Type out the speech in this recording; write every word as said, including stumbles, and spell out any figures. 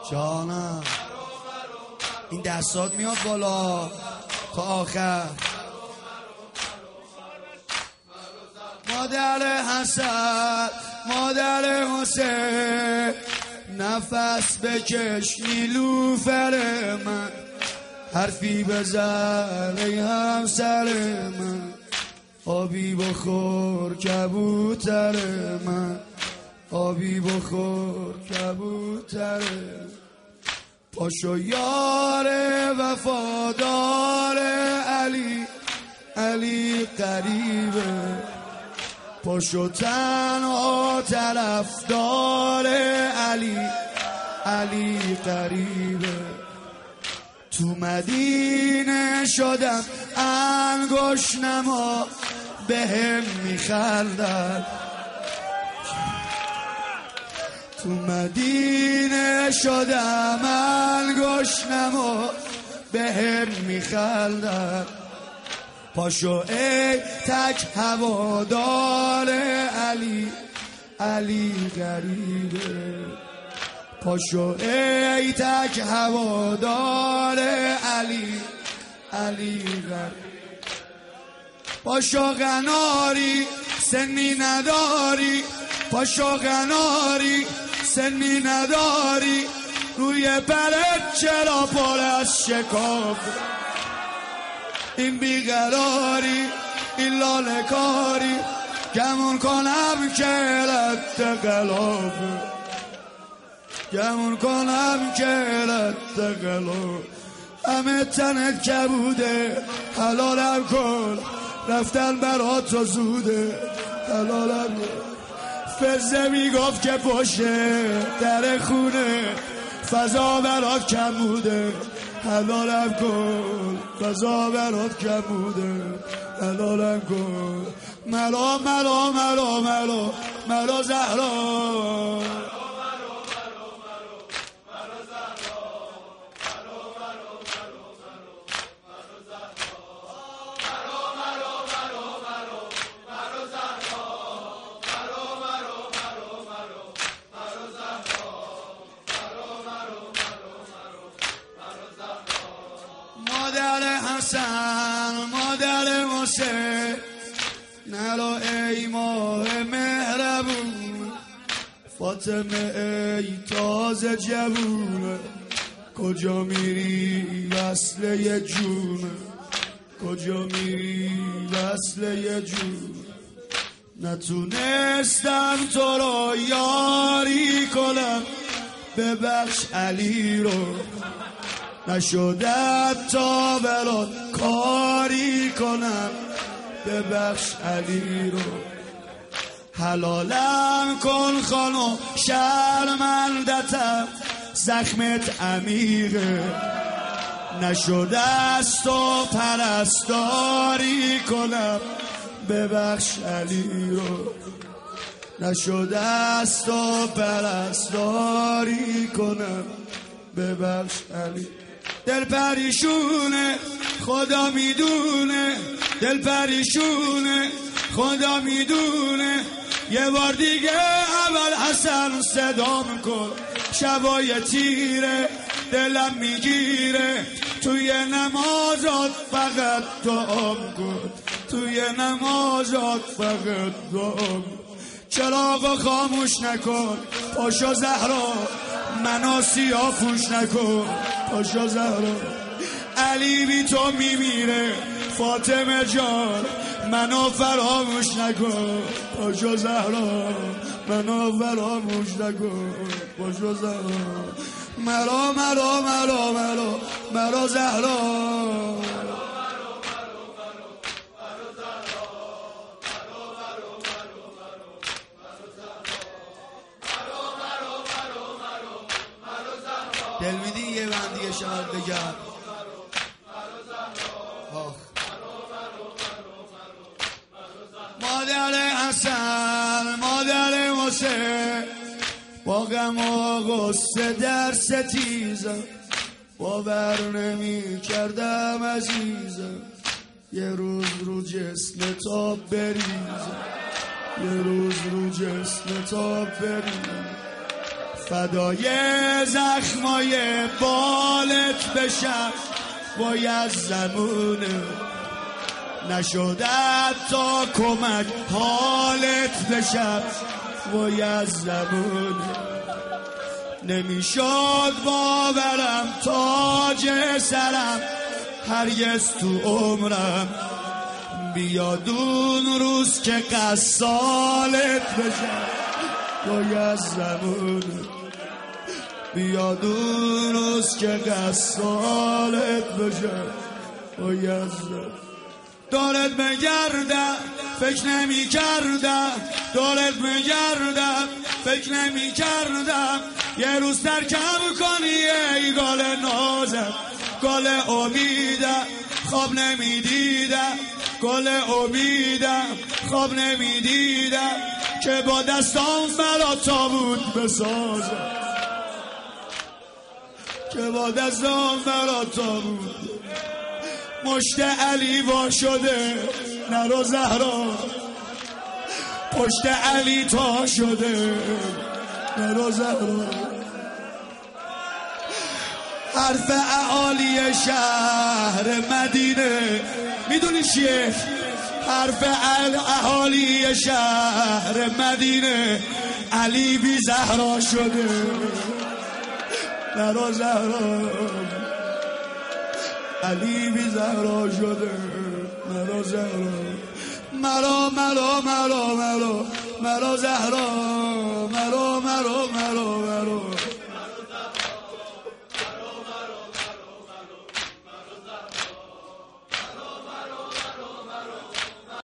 جانم این دستات میاد بالا تا آخر. مادر حسن مادر حسین نفس بکش نیلوفر من، حرفی بزن ای همسر من، آبی بخور کبوتر من، آبی بخور کبوتر. پاشو یار وفادار علی، علی قریبه. پاشو تنها طرفدار علی، علی قریبه. تو مدینه شدم انگوش نما، به هم میخندن. تو مدینه شدم انگوش نما، به هم میخندن. پاشو ای تک هوادار علی، علی غریبه. پاشو ای تک هوادار علی، علی غریبه. پاشو غناری سنی نداری، پاشو غناری سنی نداری، روی برت چرا پر از شکاف؟ این بیقراری این لاله کاری، گمون کنم که رد قلافه، گمون کنم که رد قلاف. همه تنت کبوده حلالم کن، رفتن برات تو زوده حلالم کن. فزه میگفت که پشه در خونه، فضا برات کم بوده حلالم کن، فضا برات کم بوده حلالم کن. ملا ملا ملا ملا ملا زهرا، مادر حسن مادر حسین نلا ای ماه مهربون، فاطمه ای تازه جوونه، کجا میری وصل یه جونه، کجا میری وصل یه جونه. نتونستم تو رو یاری کنم، ببخش علی رو، نشده تا برات کاری کنم، ببخش علی رو. حلالم کن خانم شرمندتم، زخمت عمیقه، نشده است و پرستاری کنم، ببخش علی رو. نشده است و پرستاری کنم، ببخش علی. دل پریشونه خدا میدونه، دل پریشونه خدا میدونه. یه بار دیگه اول حسن صدام کن، شبای تیره دلم میگیره، توی نمازات فقط دعام کن، توی نمازات فقط دعام کن. چراغ خاموش نکن پاشو زهرا، منو سیاه پوش نکن پاشو زهرا. علی بی تو میمیره فاطمه جان، منو فراموش نکن پاشو زهرا، منو فراموش نکن پاشو زهرا. مرا مرا مرا مرا مرا زهرا. دل میدی یه بند دیگه شاید بگم. مادر حسن مادر حسین، با غم و غصه در ستیزم، باور نمی کردم عزیزم، یه روز رو جسم تا بریزم، یه روز رو جسم تا بریزم. فدای زخمای بالت بشم باید زمونه نشده تا کمک حالت بشم باید زمونه نمیشد باورم تاج سرم هرگز تو عمرم بیاد اون روز که قصالت بشم باید زمونه بیاد اون روز که قصالت بشم باید زمونه دارت بگردم فکر نمی کردم دارت بگردم فکر نمی کردم یه روز ترکم کنی ای گل نازم گل امیدم خواب نمی دیدم گل امیدم خواب نمی دیدم که با دستام برا تابوت بسازم که با دستام برا تابوت مشت علی وا شده نرو زهرا پشت علی تا شده نرو زهرا حرف اهالی شهر مدینه میدونی چیه حرف اهالی شهر مدینه علی بی زهرا شده نرو زهرا علی بی زهرا شده مرا زهرا مرا مرا مرا مرا مرا زهرا مرا